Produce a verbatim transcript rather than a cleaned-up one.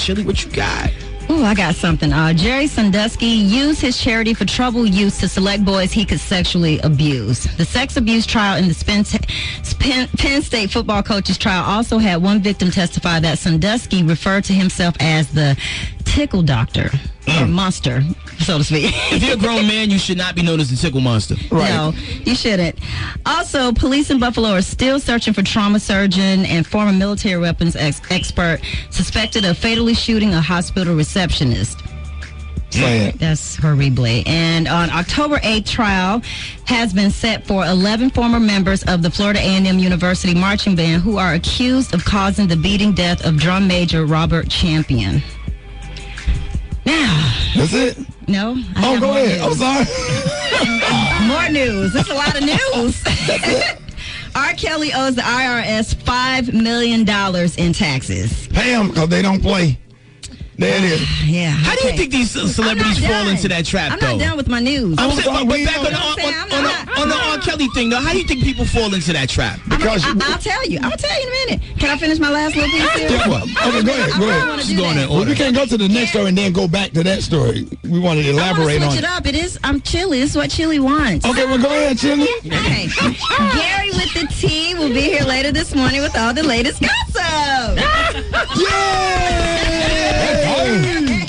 Chili, what you got? Oh, I got something. Uh, Jerry Sandusky used his charity for troubled youth to select boys he could sexually abuse. The sex abuse trial in the Penn, Penn, Penn State football coach's trial also had one victim testify that Sandusky referred to himself as the tickle doctor, mm. or monster, so to speak. If you're a grown man, you should not be known as the tickle monster. Right. No, you shouldn't. Also, police in Buffalo are still searching for trauma surgeon and former military weapons ex- expert suspected of fatally shooting a hospital receptionist. Say it. That's horribly. And on October eighth, trial has been set for eleven former members of the Florida A and M University marching band who are accused of causing the beating death of drum major Robert Champion. Now. That's it? No. I oh, go ahead. News. I'm sorry. More news. That's a lot of news. R. Kelly owes the I R S five million dollars in taxes. Pay them because they don't play. There it is. Yeah. How okay. do you think these celebrities fall into that trap, I'm though? I'm not done with my news. I'm saying, but, but back on the, on, on, on, the, on the R. Kelly thing, though, how do you think people fall into that trap? Because I, I, I'll tell you. I'll tell you in a minute. Can I finish my last little piece here? Yeah, well, okay, go ahead. Go ahead. Just going in well, we can't go to the next story and then go back to that story. We wanted to elaborate I on switch it. it up. It is. I'm Chili. This is what Chili wants. Okay, well, go ahead, Chili. Okay. Gary with the T will be here later this morning with all the latest gossip. Yeah.